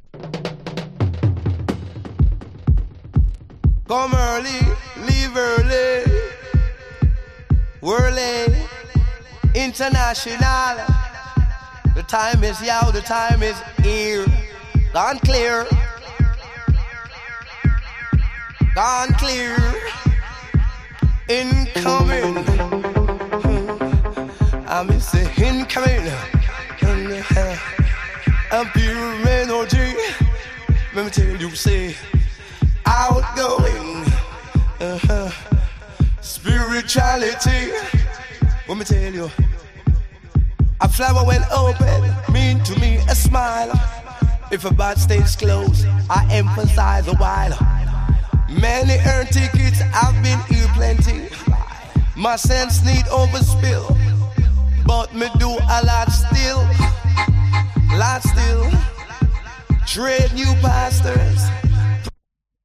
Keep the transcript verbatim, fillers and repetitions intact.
Come early, leave early. Whirly, international. The time is now, the time is here. Gone clear. Gone clear. Incoming. I miss the incoming. I'm pure energy. Let me tell you, say, outgoing. Uh-huh. Spirituality. Let me tell you, a flower when open mean to me a smile. If a bar stays closed, I emphasize a while. Many earn tickets, I've been here plenty. My sense need overspill, but me do a lot still. Lot still. Trade new pastors,